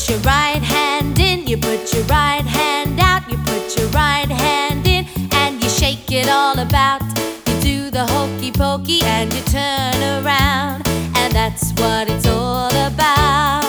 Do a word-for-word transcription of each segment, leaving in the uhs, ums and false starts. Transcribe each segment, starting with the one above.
put your right hand in, you put your right hand out, you put your right hand in, and you shake it all about. You do the hokey pokey and you turn around, and that's what it's all about.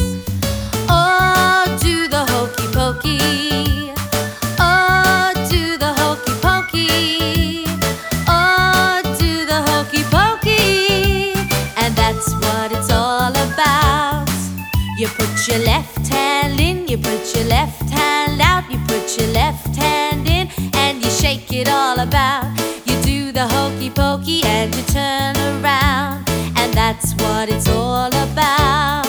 Oh, do the hokey pokey. Oh, do the hokey pokey. Oh, do the hokey pokey, and that's what it's all about. You put your left hand in, you put your left hand out, you put your left hand in, and you shake it all about. You do the hokey pokey and you turn around, and that's what it's all about.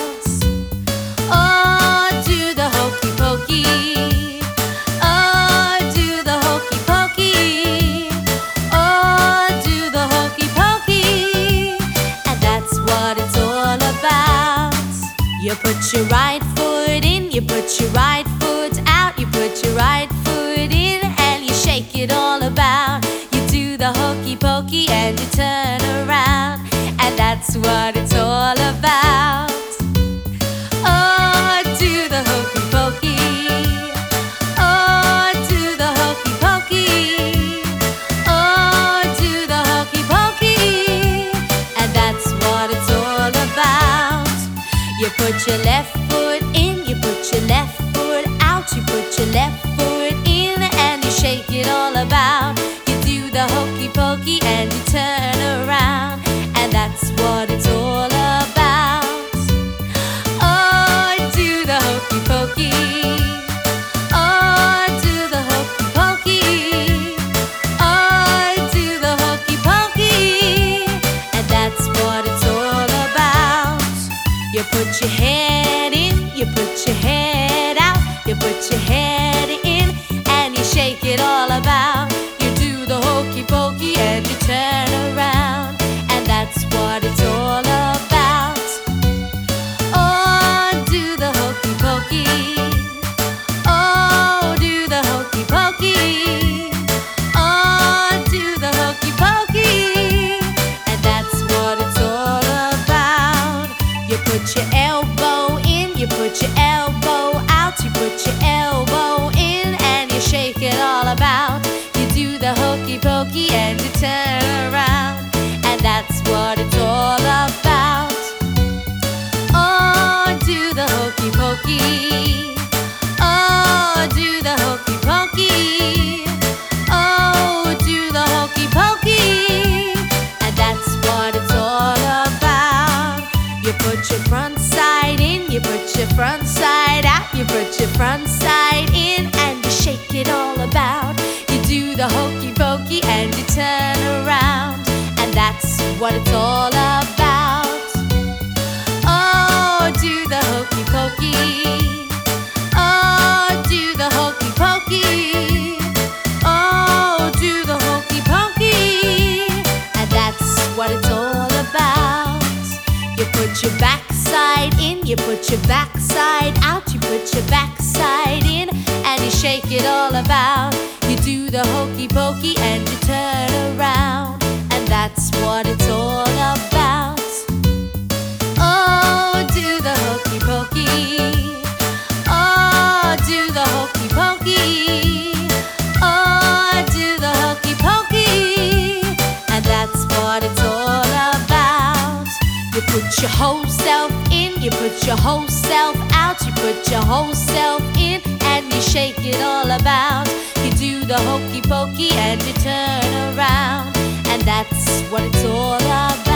Oh, do the hokey pokey. Oh, do the hokey pokey. Oh, do the hokey pokey, and that's what it's all about. You put your right foot in, you put your right foot out, you put your right foot in, and you shake it all about. You do the hokey pokey and you turn around, and that's what it's all about. Oh, do the hokey pokey. Oh, do the hokey pokey. Oh, do the hokey pokey, and that's what it's all about. You put your left foot in, you put your left foot out, you put your left foot in, and you shake it all about. You do the hokey pokey and you turn around, and that's what it's all about. Oh, do the hokey pokey. Oh, do the hokey pokey. Oh, do the hokey pokey, and that's what it's all about. You put your head in, you put your head out, you put your head in, and you shake it all about. You do the hokey pokey and you turn around, and that's what it's all about. Oh, do the hokey pokey. Oh, do the hokey pokey. Oh, do the hokey pokey, and that's what it's all about. You put your elbow in, you put your elbow out, you put your elbow in, and you shake it all about. You do the hokey pokey and you turn around, and that's what it's all about. Oh, do the hokey pokey. Oh, do the hokey pokey. Oh, do the hokey pokey, and that's what it's all about. You put your front side in, you put your front side out, you put your front side in, and you shake it all about. You do the hokey pokey and you turn around, and that's what it's all about. Oh, do the hokey pokey. Oh, do the hokey pokey. Oh, do the hokey pokey, and that's what it's all about. You put your backside in, you put your backside out, you put your backside in, and you shake it all about. You do the hokey pokey and you turn around, and that's what it's all about. Oh, do the hokey pokey. Oh, do the hokey pokey. Oh, do the hokey pokey, and that's what it's all about. You put your whole self in, you put your whole self out, you put your whole self in, and you shake it all about. You do the hokey pokey and you turn around, and that's what it's all about.